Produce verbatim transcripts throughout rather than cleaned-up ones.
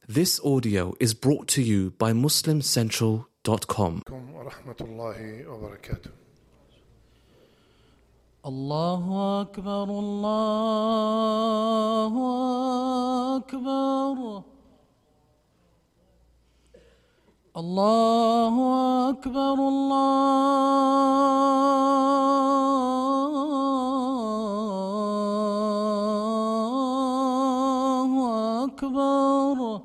This audio is brought to you by muslim central dot com. ورحمة الله وبركاته. الله أكبر الله أكبر الله أكبر الله أكبر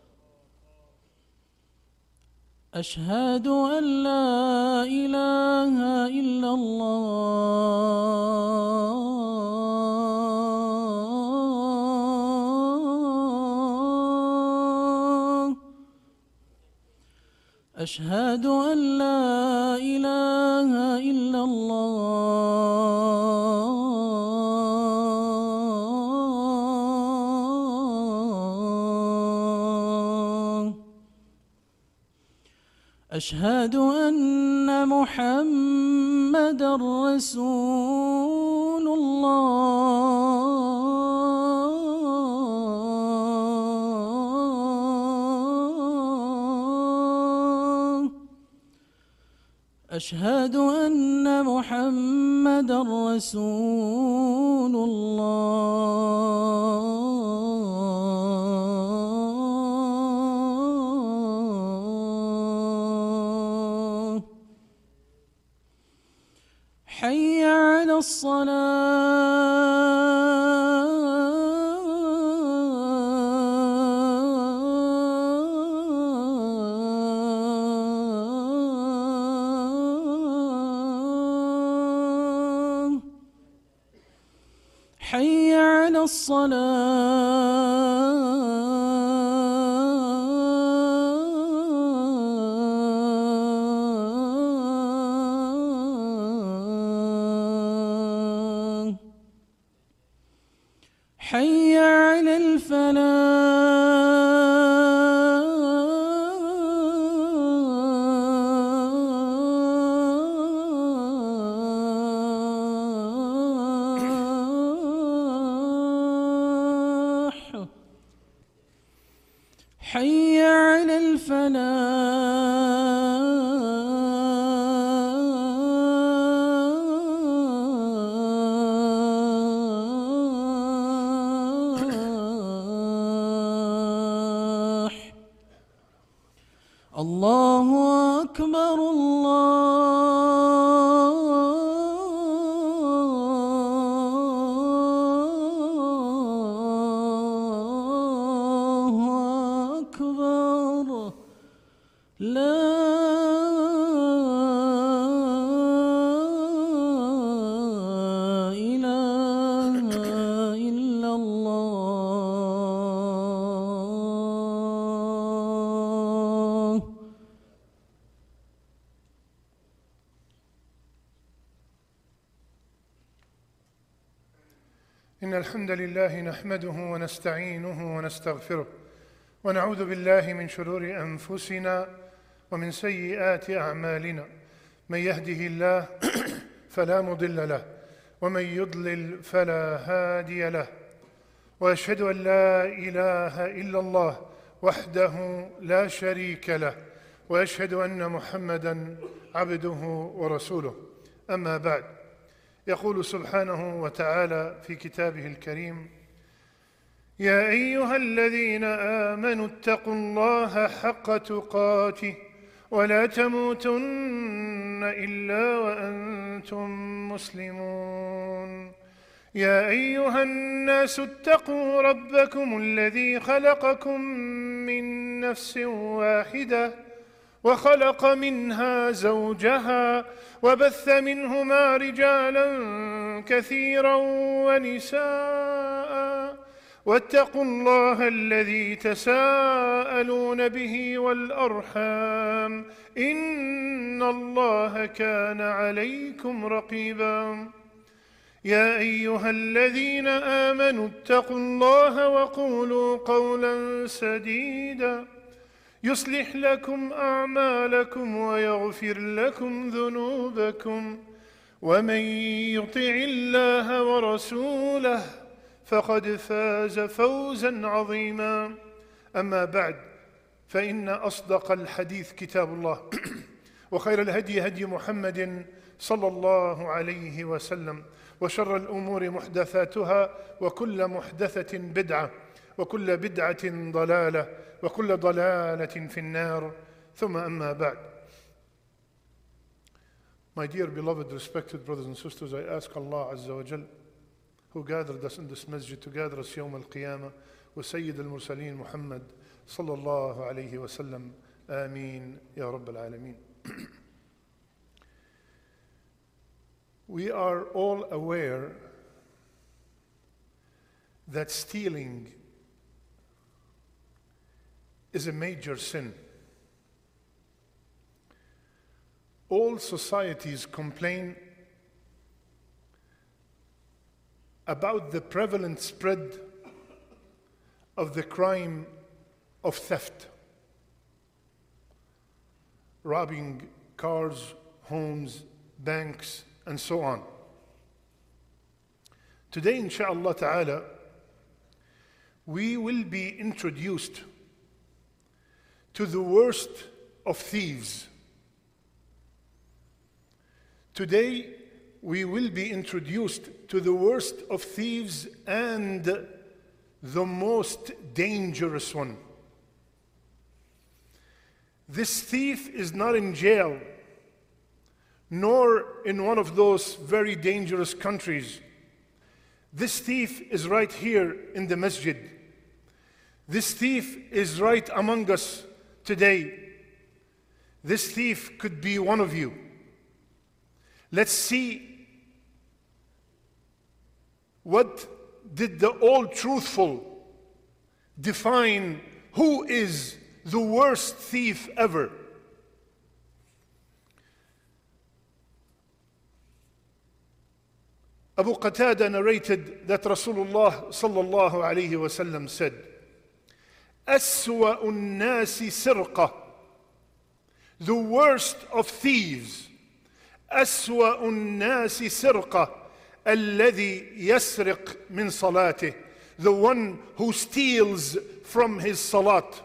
أشهد أن لا إله إلا الله أشهد أن لا إله إلا الله أشهد أن محمدًا رسول الله أشهد أن محمدًا رسول الله حي على الصلاة حي على الصلاة حي على الفلاح حي على الفلاح الله أكبر الله أكبر لا إله إلا الله إن الحمد لله نحمده ونستعينه ونستغفره ونعوذ بالله من شرور أنفسنا ومن سيئات أعمالنا. من يهده الله فلا مضل له ومن يضلل فلا هادي له، وأشهد أن لا إله إلا الله وحده لا شريك له، وأشهد أن محمدًا عبده ورسوله. أما بعد، يقول سبحانه وتعالى في كتابه الكريم: يا أيها الذين آمنوا اتقوا الله حق تقاته ولا تموتن إلا وأنتم مسلمون. يا أيها الناس اتقوا ربكم الذي خلقكم من نفس واحدة وخلق منها زوجها وبث منهما رجالا كثيرا ونساء، واتقوا الله الذي تساءلون به والأرحام إن الله كان عليكم رقيبا. يا أيها الذين آمنوا اتقوا الله وقولوا قولا سديدا يصلح لكم أعمالكم ويغفر لكم ذنوبكم، ومن يطع الله ورسوله فقد فاز فوزا عظيما. أما بعد فإن أصدق الحديث كتاب الله وخير الهدي هدي محمد صلى الله عليه وسلم وشر الأمور محدثاتها وكل محدثة بدعة وكل بدعة ضلالة وكل ضلالة في النار ثم أما بعد. My dear beloved respected brothers and sisters, I ask Allah Azza wa Jal, who gathered us in this masjid to gather us Yawm al-Qiyamah with Sayyid al-Mursaleen Muhammad sallallahu alayhi wa sallam, Ameen Ya Rabb al-Alameen. We are all aware that stealing is a major sin. All societies complain about the prevalent spread of the crime of theft, robbing cars, homes, banks, and so on. Today, insha'Allah ta'ala, we will be introduced to the worst of thieves. Today, we will be introduced to the worst of thieves and the most dangerous one. This thief is not in jail, nor in one of those very dangerous countries. This thief is right here in the masjid. This thief is right among us today. This thief could be one of you. Let's see what did the all-truthful define who is the worst thief ever. Abu Qatada narrated that Rasulullah sallallahu alayhi wa sallam said, أسوأ الناس سرقة, the worst of thieves, أسوأ الناس سرقة الذي يسرق من صلاته, the one who steals from his salat.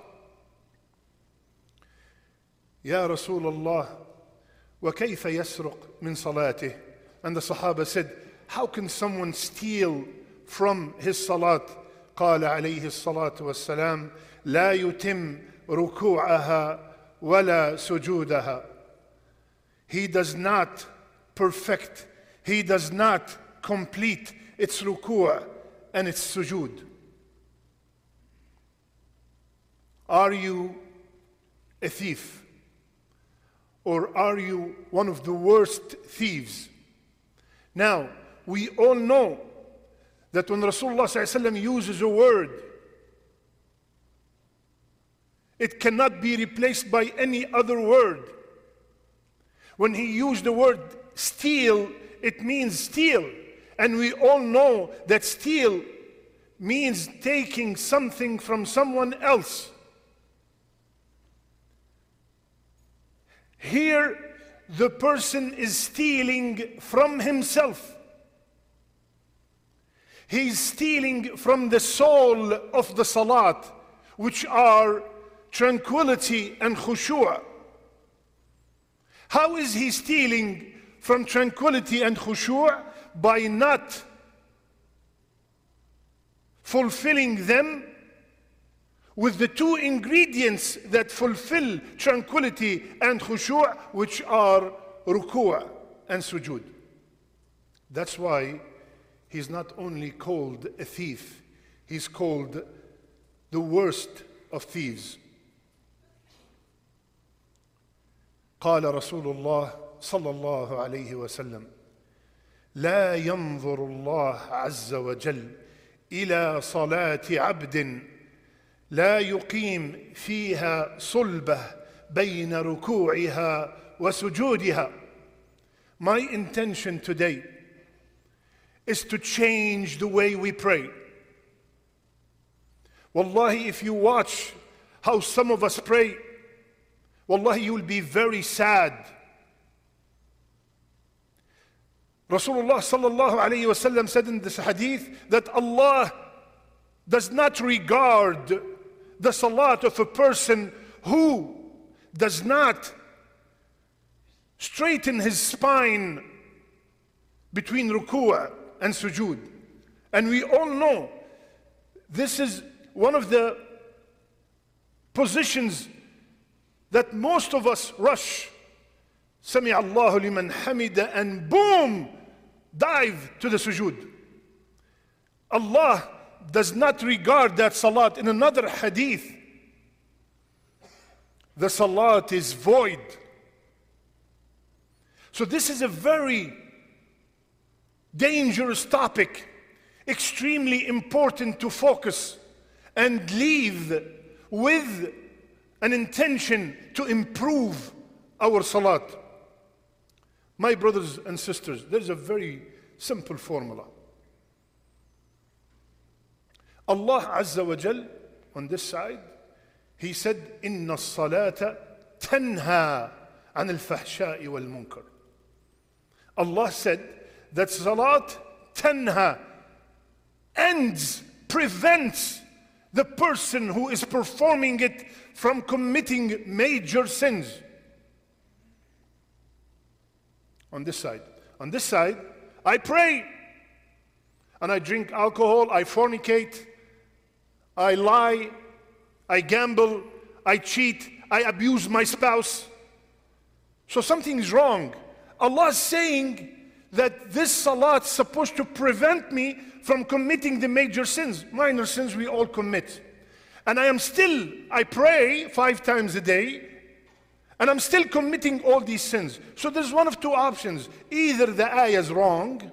يا رسول الله وكيف يسرق من صلاته? And the Sahaba said, how can someone steal from his salat? قال عليه الصلاة والسلام لا يتم ركوعها ولا سجودها. He does not perfect, he does not complete its ruku' and its sujood. Are you a thief? Or are you one of the worst thieves? Now, we all know that when Rasulullah sallallahu alaihi wasallam uses a word, it cannot be replaced by any other word. When he used the word steal, it means steal. And we all know that steal means taking something from someone else. Here, the person is stealing from himself. He's stealing from the soul of the salat, which are tranquility and khushu'. How is he stealing from tranquility and khushu'? By not fulfilling them with the two ingredients that fulfill tranquility and khushu', which are ruku' and sujood. That's why he's not only called a thief, he's called the worst of thieves. قال رسول الله صلى الله عليه وسلم لا ينظر الله عز وجل إلى صلاة عبد لا يقيم فيها صلبة بين ركوعها وسجودها. My intention today is to change the way we pray. Wallahi, if you watch how some of us pray, wallahi, you will be very sad. Rasulullah sallallahu alayhi wa sallam said in this hadith that Allah does not regard the salat of a person who does not straighten his spine between ruku' and sujood. And we all know this is one of the positions that most of us rush. Sami Allahu liman hamida, and boom, dive to the sujood. Allah does not regard that salat. In another hadith, the salat is void. So this is a very dangerous topic, extremely important to focus and leave with an intention to improve our salat. My brothers and sisters, there's a very simple formula. Allah Azza wa Jal, on this side, He said, Inna as-salata tanha an al-fahsha'i wal-munkar. Allah said that salat tanha ends, prevents the person who is performing it from committing major sins. On this side. On this side, I pray and I drink alcohol, I fornicate, I lie, I gamble, I cheat, I abuse my spouse. So something is wrong. Allah is saying that this salat is supposed to prevent me from committing the major sins. Minor sins we all commit. And I am still, I pray five times a day, and I'm still committing all these sins. So there's one of two options. Either the ayah is wrong,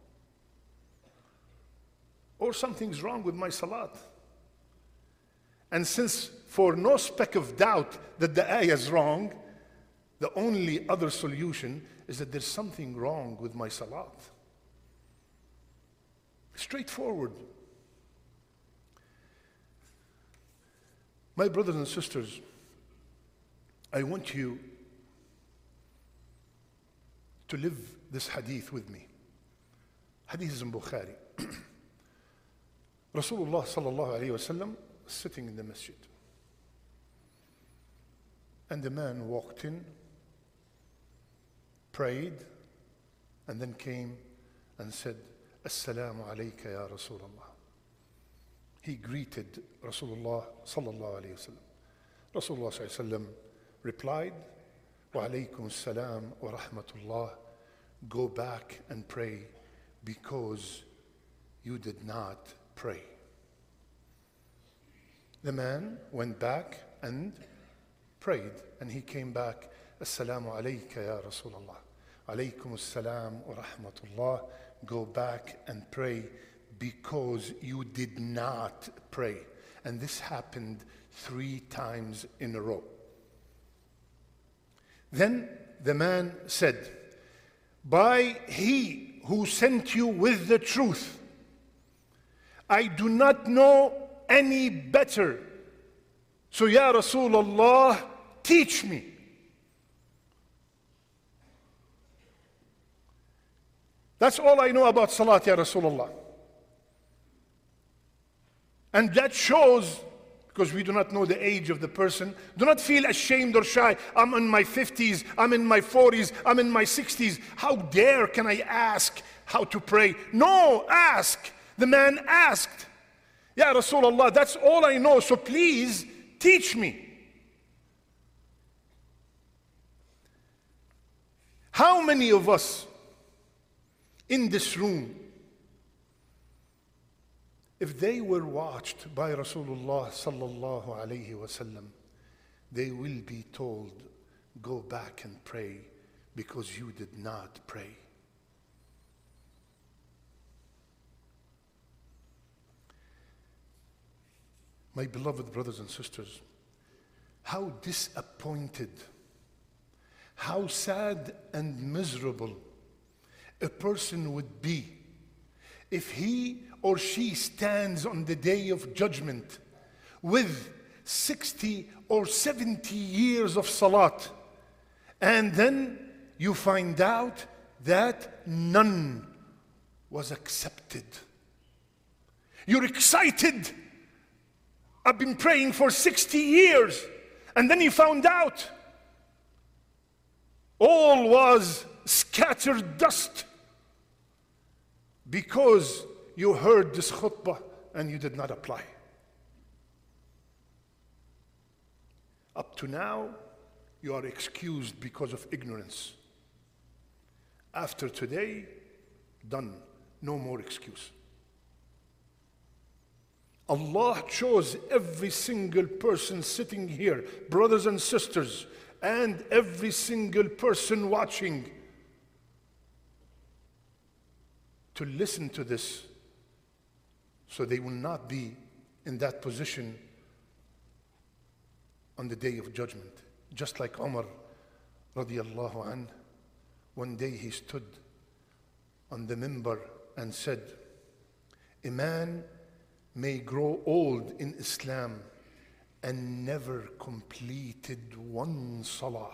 or something's wrong with my salat. And since for no speck of doubt that the ayah is wrong, the only other solution is that there's something wrong with my salat. Straightforward. My brothers and sisters, I want you to live this hadith with me. Hadith is in Bukhari. Rasulullah sallallahu alayhi wa sallam was sitting in the masjid. And the man walked in, prayed, and then came and said, Assalamu alayka ya Rasulullah. He greeted Rasulullah sallallahu alayhi wa sallam. Rasulullah sallallahu alayhi wa sallam replied, Wa alaykum assalam wa rahmatullah. Go back and pray because you did not pray. The man went back and prayed, and he came back, Assalamu alayka ya Rasulullah. Alaykum assalam wa rahmatullah. Go back and pray because you did not pray. And this happened three times in a row. Then the man said, by he who sent you with the truth, I do not know any better. So Ya Rasulullah, teach me. That's all I know about Salat, Ya Rasulullah. And that shows, because we do not know the age of the person, do not feel ashamed or shy. I'm in my fifties, I'm in my forties, I'm in my sixties. How dare can I ask how to pray? No, ask. The man asked, Ya Rasulullah, that's all I know, so please teach me. How many of us in this room, if they were watched by Rasulullah sallallahu alayhi wa sallam, they will be told, go back and pray because you did not pray. My beloved brothers and sisters, how disappointed, how sad and miserable a person would be if he or she stands on the day of judgment with sixty or seventy years of salat, and then you find out that none was accepted. You're excited I've been praying for sixty years. And then he found out all was scattered dust because you heard this khutbah and you did not apply. Up to now, you are excused because of ignorance. After today, done. No more excuse. Allah chose every single person sitting here, brothers and sisters, and every single person watching, to listen to this so they will not be in that position on the day of judgment. Just like Umar radiallahu anh, one day he stood on the minbar and said, a man may grow old in Islam and never completed one salah.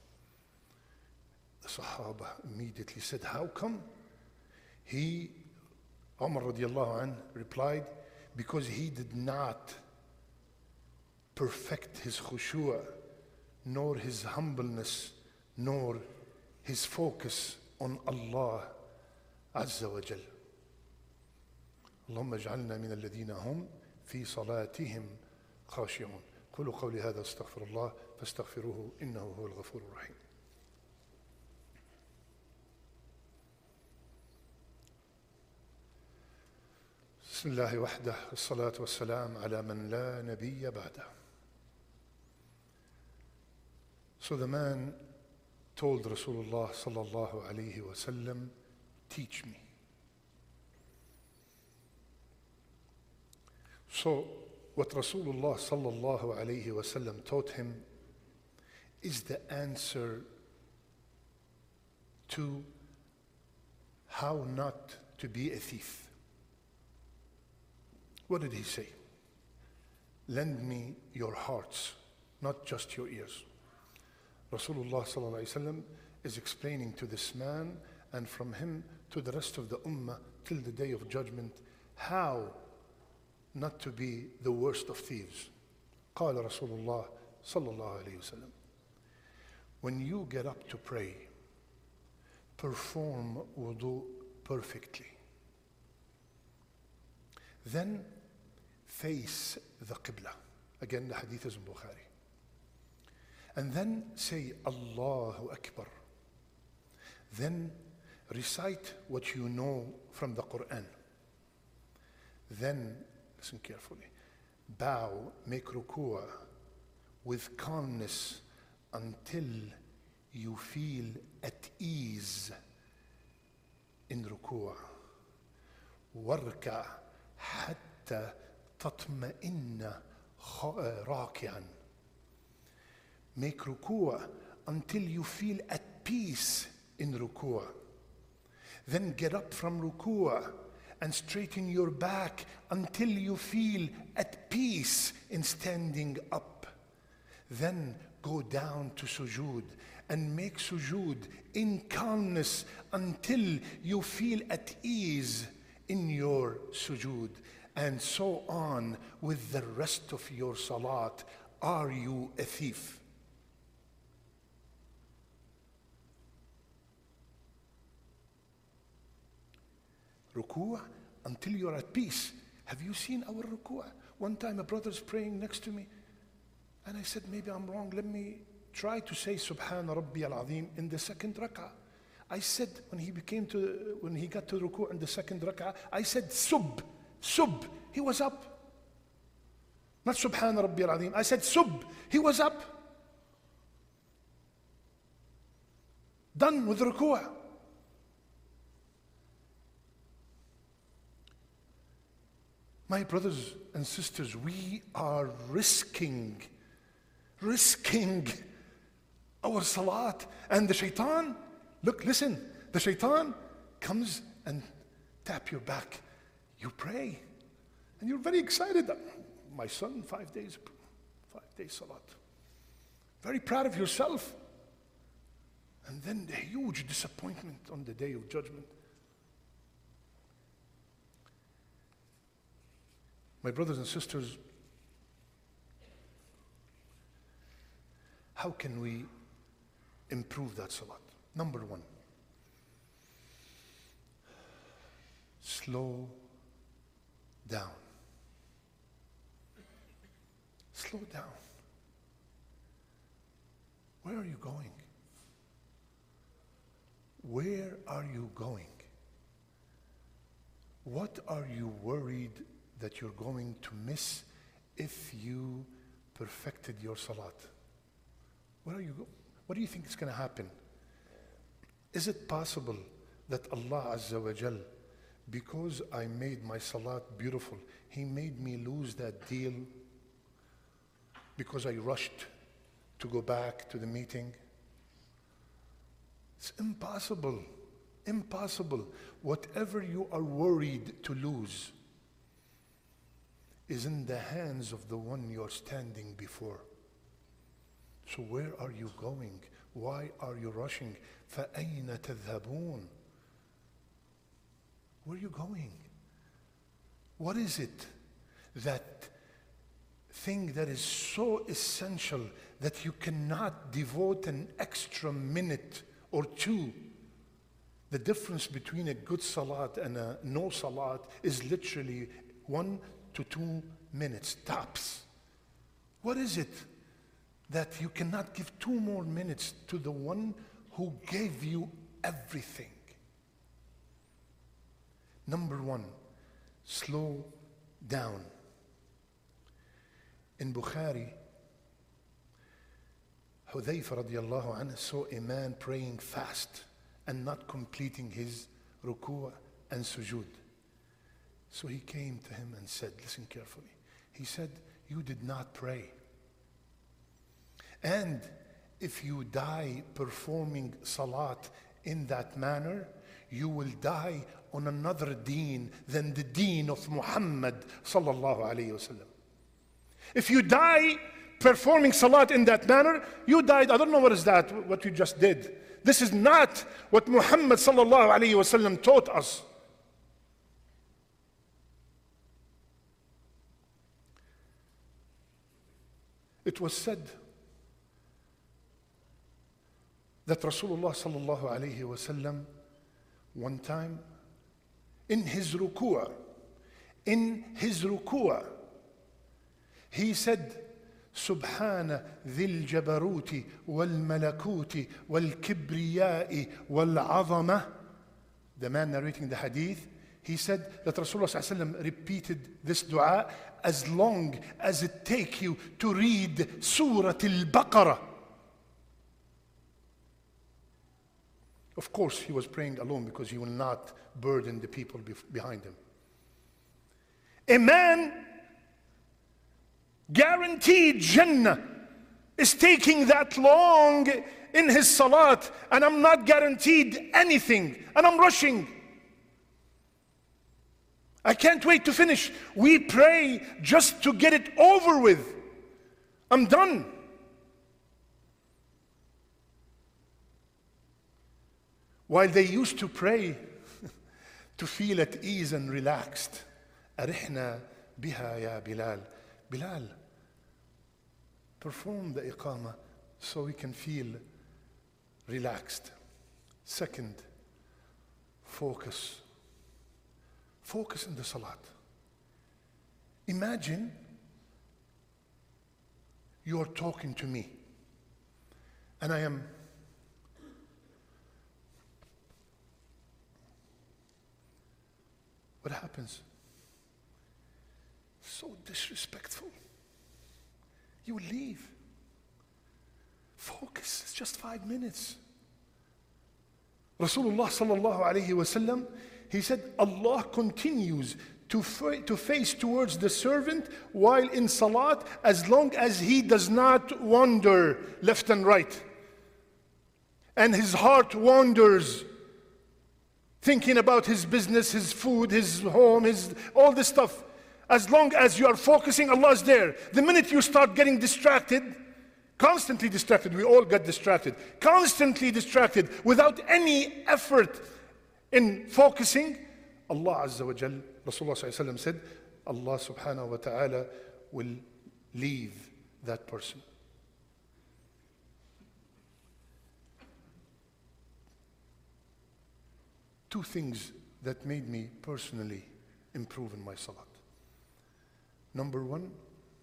The Sahaba immediately said, how come? He, Umar radiallahu anh, replied, because he did not perfect his khushu', nor his humbleness, nor his focus on Allah Azza wa Jal. اللهم اجعلنا من الذين هم في صلاتهم خاشعون. قولوا قولي هذا استغفر الله فاستغفروه إنه هو الغفور الرحيم. بسم الله وحده والصلاة والسلام على من لا نبي بعده. So the man told Rasulullah sallallahu alayhi wa sallam, teach me. So what Rasulullah sallallahu alayhi wa sallam taught him is the answer to how not to be a thief. What did he say? Lend me your hearts, not just your ears. Rasulullah sallallahu alayhi wa sallam is explaining to this man and from him to the rest of the ummah till the day of judgment how not to be the worst of thieves. قال رسول الله صلى الله عليه وسلم, when you get up to pray, perform wudu perfectly. Then face the Qibla. Again, the hadith is in Bukhari. And then say Allahu Akbar. Then recite what you know from the Quran. Then, listen carefully, bow, make ruku'ah with calmness until you feel at ease in ruku'ah. واركع حتى تطمئن راكعا. Make ruku'ah until you feel at peace in ruku'ah. Then get up from ruku'ah and straighten your back until you feel at peace in standing up. Then go down to sujood and make sujood in calmness until you feel at ease in your sujood. And so on with the rest of your salat. Are you a thief? Ruku'ah until you're at peace. Have you seen our ruku'ah? One time a brother's praying next to me and I said, maybe I'm wrong, let me try to say Subhana Rabbi al-Azim in the second rak'ah. I said, when he became to, when he got to ruku' in the second rak'ah, I said, Sub, Sub, he was up. Not Subhana Rabbi al-Azim, I said Sub, he was up. Done with ruku'ah. My brothers and sisters, we are risking, risking our salat. And the shaitan, look, listen, the shaitan comes and tap your back. You pray. And you're very excited. My son, five days, five days salat. Very proud of yourself. And then the huge disappointment on the day of judgment. My brothers and sisters, How can we improve that salat? Number one, slow down. Slow down. Where are you going? Where are you going? What are you worried that you're going to miss if you perfected your salat? Where are you go- What do you think is going to happen? Is it possible that Allah Azza wa Jal, because I made my salat beautiful, He made me lose that deal because I rushed to go back to the meeting? It's impossible. Impossible. Whatever you are worried to lose is in the hands of the one you're standing before. So where are you going? Why are you rushing? فَأَيْنَ تَذْهَبُونَ? Where are you going? What is it, that thing that is so essential that you cannot devote an extra minute or two? The difference between a good salat and a no salat is literally one to two minutes tops. What is it that you cannot give two more minutes to the one who gave you everything? Number one, slow down. In Bukhari, Hudhayfa radiallahu anhu saw a man praying fast and not completing his ruku' and sujood. So he came to him and said, listen carefully. He said, you did not pray. And if you die performing salat in that manner, you will die on another deen than the deen of Muhammad sallallahu alayhi wasallam. If you die performing salat in that manner, you died, I don't know what is that, what you just did. This is not what Muhammad sallallahu alayhi wasallam taught us. It was said that Rasulullah sallallahu alayhi wasallam one time in his ruku', in his ruku', he said, سبحان ذي الجبروت والملكوت والكبرياء والعظمة. The man narrating the hadith, he said that Rasulullah sallallahu alaihi wasallam repeated this dua as long as it take you to read Surah Al-Baqarah. Of course, he was praying alone because he will not burden the people behind him. A man guaranteed Jannah is taking that long in his salat, and I'm not guaranteed anything, and I'm rushing. I can't wait to finish. We pray just to get it over with. I'm done. While they used to pray to feel at ease and relaxed. أرحنا بها يا بلال. Bilal, perform the iqamah so we can feel relaxed. Second, focus. Focus in the salat. Imagine you're talking to me and I am what happens? So disrespectful. You will leave. Focus. It's just five minutes. Rasulullah sallallahu alayhi wasallam, he said, Allah continues to, fa- to face towards the servant while in salat as long as he does not wander left and right. And his heart wanders, thinking about his business, his food, his home, his all this stuff. As long as you are focusing, Allah is there. The minute you start getting distracted, constantly distracted, we all get distracted, constantly distracted, without any effort in focusing, Allah Azza wa Jal, Rasulullah Sallallahu Alaihi Wasallam said, Allah Subhanahu wa Ta'ala will leave that person. two things that made me personally improve in my salat. Number one,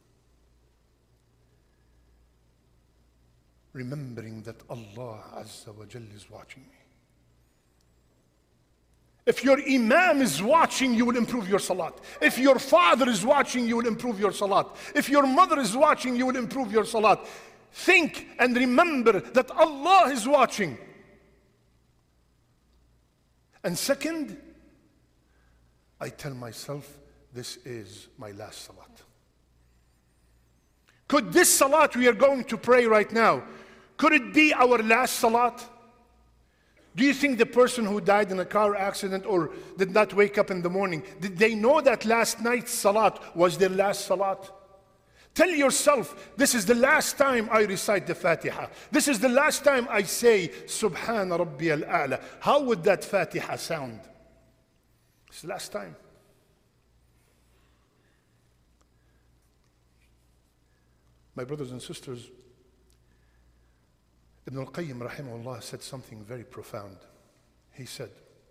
remembering that Allah Azza wa Jal is watching me. If your imam is watching, you will improve your salat. If your father is watching, you will improve your salat. If your mother is watching, you will improve your salat. Think and remember that Allah is watching. And second, I tell myself, this is my last salat. Could this salat we are going to pray right now, could it be our last salat? Do you think the person who died in a car accident or did not wake up in the morning, did they know that last night's salat was their last salat? Tell yourself, this is the last time I recite the Fatiha. This is the last time I say, Subhana Rabbi al-A'la. How would that Fatiha sound? It's the last time. My brothers and sisters, Ibn al-Qayyim rahimahullah said something very profound. He said,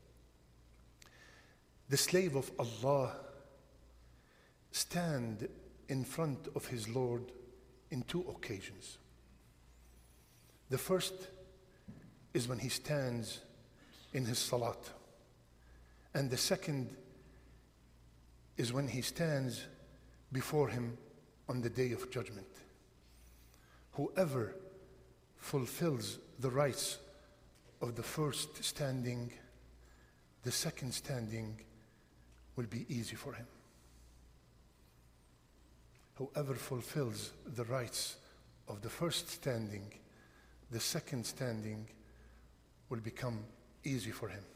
the slave of Allah stand in front of his Lord in two occasions. The first is when he stands in his salat. And the second is when he stands before him on the day of judgment. Whoever fulfills the rights of the first standing, the second standing will be easy for him. Whoever fulfills the rights of the first standing, the second standing will become easy for him.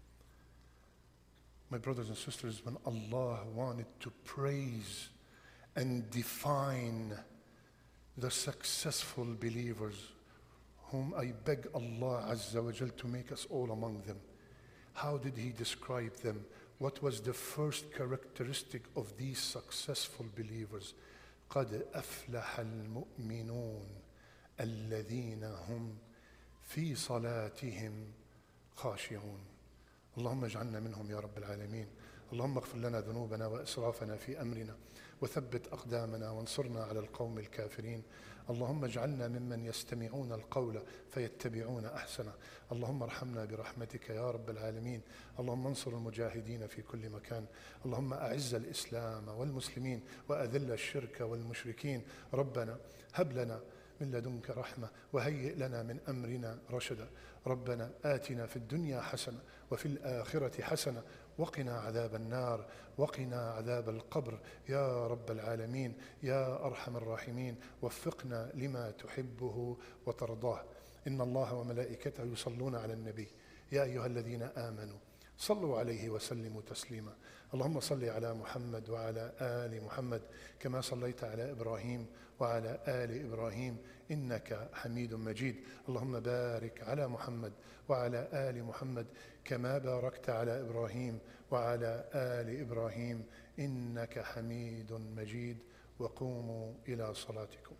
My brothers and sisters, when Allah wanted to praise and define the successful believers, whom I beg Allah Azza wa Jal to make us all among them, how did He describe them? What was the first characteristic of these successful believers? قَدْ أَفْلَحَ الْمُؤْمِنُونَ الَّذِينَ هُمْ فِي صَلَاتِهِمْ خَاشِعُونَ. اللهم اجعلنا منهم يا رب العالمين. اللهم اغفر لنا ذنوبنا وإسرافنا في أمرنا وثبت أقدامنا وانصرنا على القوم الكافرين. اللهم اجعلنا ممن يستمعون القول فيتبعون أحسنه. اللهم ارحمنا برحمتك يا رب العالمين. اللهم انصر المجاهدين في كل مكان. اللهم أعز الإسلام والمسلمين وأذل الشرك والمشركين. ربنا هب لنا من لدنك رحمة وهيئ لنا من أمرنا رشدا. ربنا آتنا في الدنيا حسنة وفي الآخرة حسنة وقنا عذاب النار وقنا عذاب القبر يا رب العالمين يا أرحم الراحمين. وفقنا لما تحبه وترضاه. إن الله وملائكته يصلون على النبي يا أيها الذين آمنوا صلوا عليه وسلموا تسليما. اللهم صل على محمد وعلى آل محمد كما صليت على إبراهيم وعلى آل إبراهيم إنك حميد مجيد. اللهم بارك على محمد وعلى آل محمد كما باركت على إبراهيم وعلى آل إبراهيم إنك حميد مجيد. وقوموا إلى صلاتكم.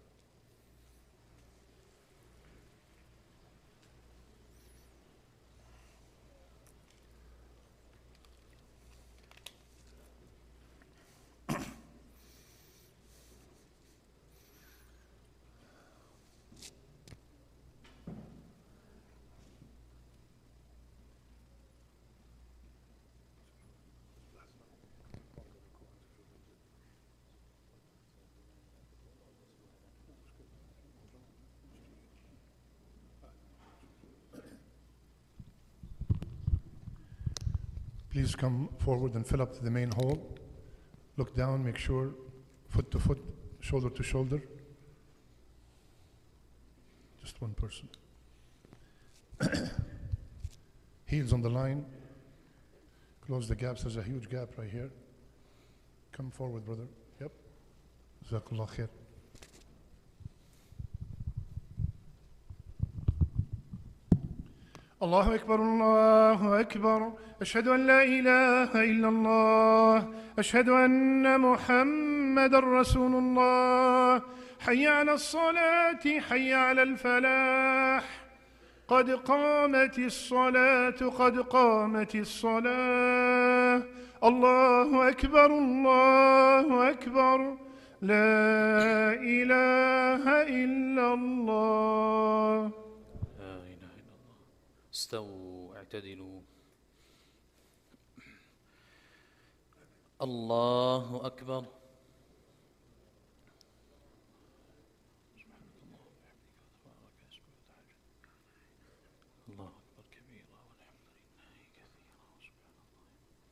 Please come forward and fill up the main hall. Look down, make sure, foot to foot, shoulder to shoulder. Just one person. Heels on the line. Close the gaps. There's a huge gap right here. Come forward, brother. Yep. Jazakallah khair. الله أكبر الله أكبر أشهد أن لا إله إلا الله أشهد أن محمد رسول الله حي على الصلاة حي على الفلاح قد قامت الصلاة قد قامت الصلاة الله أكبر الله أكبر لا إله إلا الله. لا إله إلا الله. استووا اعتدلوا. الله أكبر. الله أكبر كبيرا والحمد لله كثيرا سبحان الله.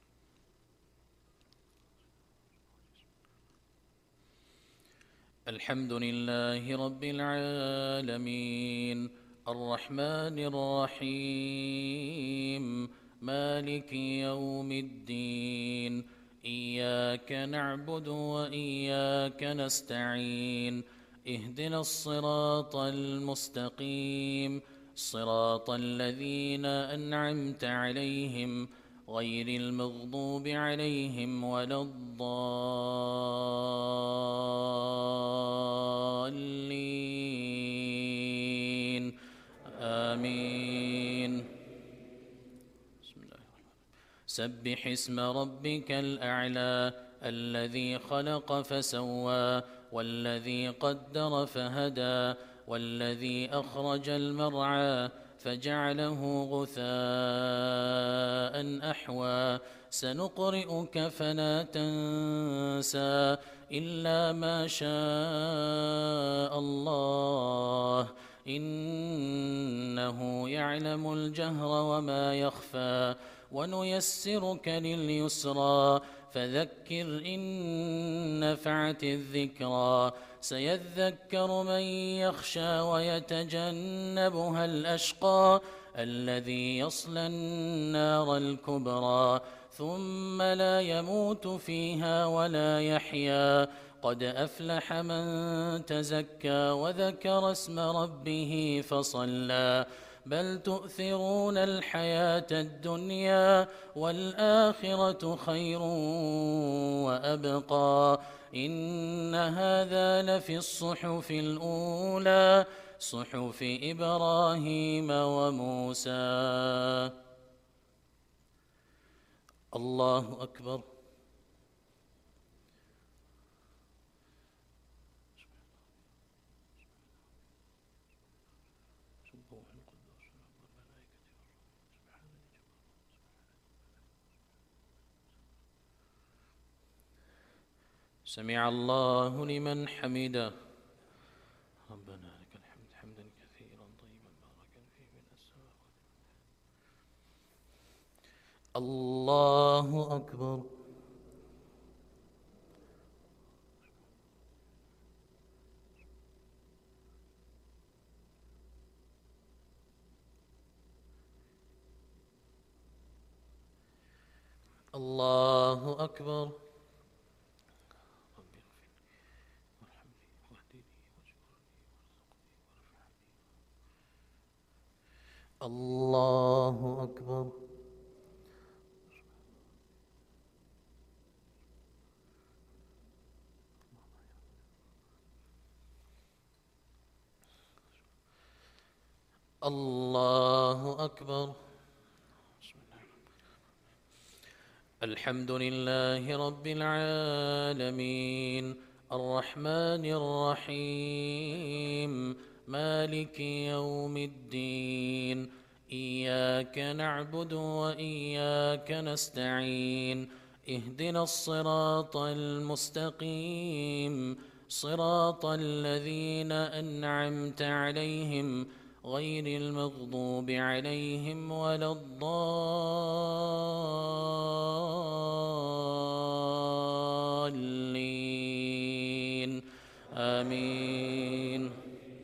الحمد لله رب العالمين الرحمن الرحيم مالك يوم الدين إياك نعبد وإياك نستعين اهدنا الصراط المستقيم صراط الذين أنعمت عليهم غير المغضوب عليهم ولا الضالين آمين. بسم الله الرحمن الرحيم. سبح اسم ربك الأعلى الذي خلق فسوى والذي قدر فهدى والذي أخرج المرعى فجعله غثاء أحوى سنقرئك فلا تنسى إلا ما شاء الله إنه يعلم الجهر وما يخفى ونيسرك لليسرى فذكر إن نفعت الذكرى سيذكر من يخشى ويتجنبها الأشقى الذي يصلى النار الكبرى ثم لا يموت فيها ولا يحيا قد أفلح من تزكى وذكر اسم ربه فصلى بل تؤثرون الحياة الدنيا والآخرة خير وأبقى إن هذا لفي الصحف الأولى صحف إبراهيم وموسى. الله أكبر. سمع الله لمن حمده ربنا لك الحمد حمدا كثيرا طيبا باركا فيه من السماوات. الله أكبر. الله أكبر. الله أكبر. الله أكبر. الحمد لله رب العالمين الرحمن الرحيم مالك يوم الدين إياك نعبد وإياك نستعين اهدنا الصراط المستقيم صراط الذين أنعمت عليهم غير المغضوب عليهم ولا الضالين آمين.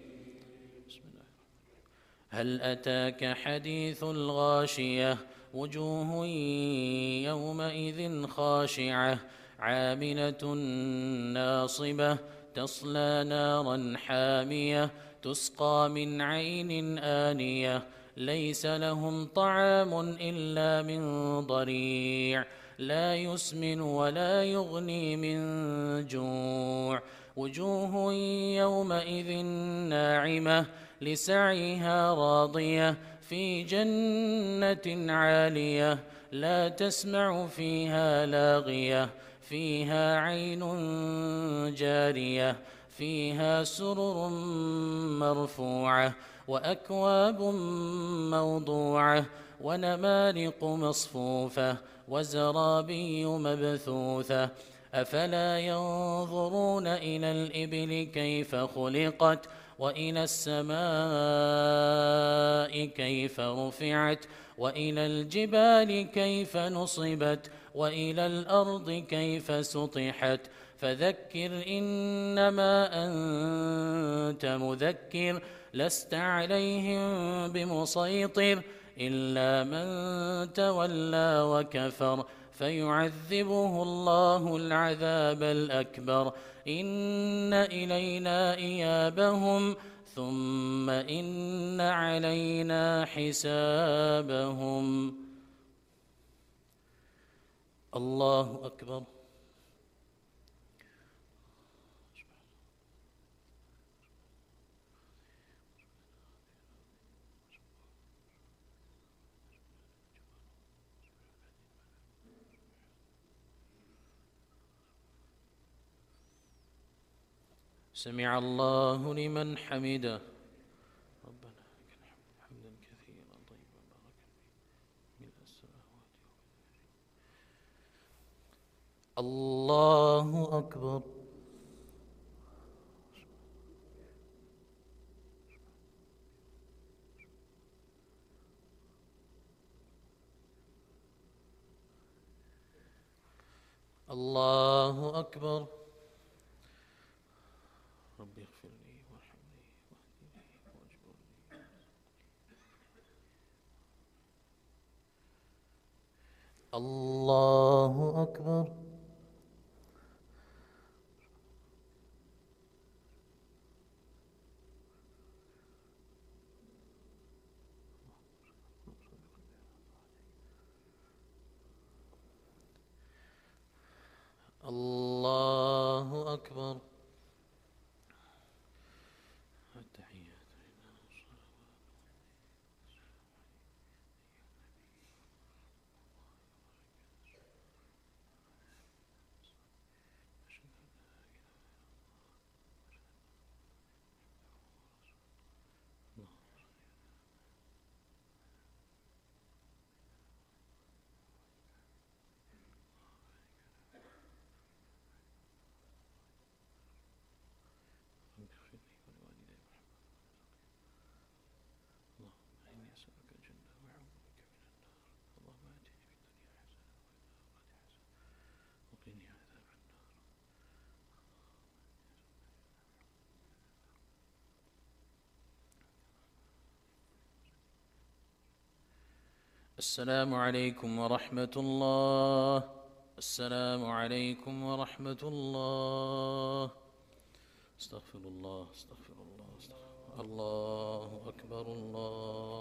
هل أتاك حديث الغاشية وجوه يومئذ خاشعة عاملة ناصبة تصلى نارا حامية تسقى من عين آنية ليس لهم طعام إلا من ضريع لا يسمن ولا يغني من جوع وجوه يومئذ ناعمة لسعيها راضية في جنة عالية لا تسمع فيها لاغية فيها عين جارية فيها سرر مرفوعة وأكواب موضوعة ونمارق مصفوفة وزرابي مبثوثة أفلا ينظرون إلى الإبل كيف خلقت وإلى السماء كيف رفعت وإلى الجبال كيف نصبت وإلى الأرض كيف سطحت فذكر إنما أنت مذكر لست عليهم بمسيطر إلا من تولى وكفر فيعذبه الله العذاب الأكبر إن إلينا إيابهم ثم إن علينا حسابهم. الله أكبر. سمع الله لمن حمده. ربنا لك الحمد حمدا كثيرا طيبا باركا فيه ملء السماوات. الله أكبر. الله أكبر. رب اغفر لي وارحمني واهدني واجبرني. الله أكبر. الله أكبر. السلام عليكم ورحمة الله. السلام عليكم ورحمة الله. استغفر الله استغفر الله استغفر الله. الله أكبر الله